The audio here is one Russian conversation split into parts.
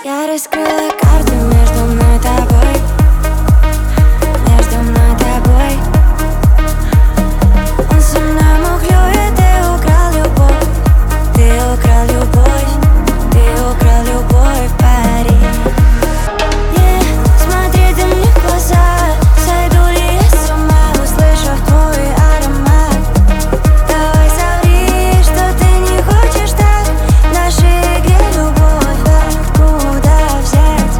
Я раскрыла карты между мной и тобой, между мной и тобой. Он со мной мухлюет, ты украл любовь, ты украл любовь, ты украл любовь, парень. Смотри ты мне в глаза, сойду ли я с ума, услышав твой аромат. Давай соври, что ты не хочешь так в нашей игре любовь, откуда взять?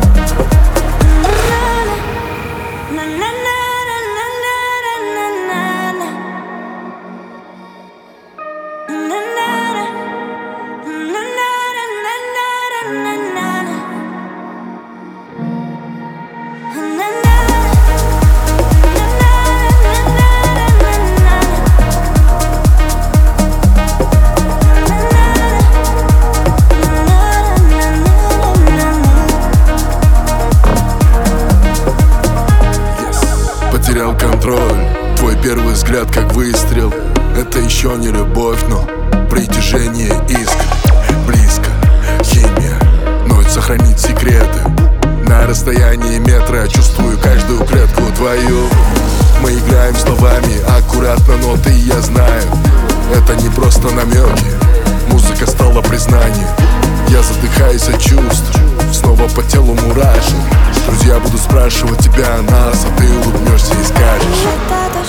Потерял контроль, твой первый взгляд как выстрел. Это еще не любовь, но притяжение искр. Близко, химия, ночь сохранить секреты. На расстоянии метра чувствую каждую клетку твою. Мы играем словами аккуратно, но ты и я знаю, это не просто намеки, музыка стала признанием. Я задыхаюсь от чувств, снова по телу мурашек. Друзья будут спрашивать тебя о нас, а ты улыбнешься и скажешь: это то,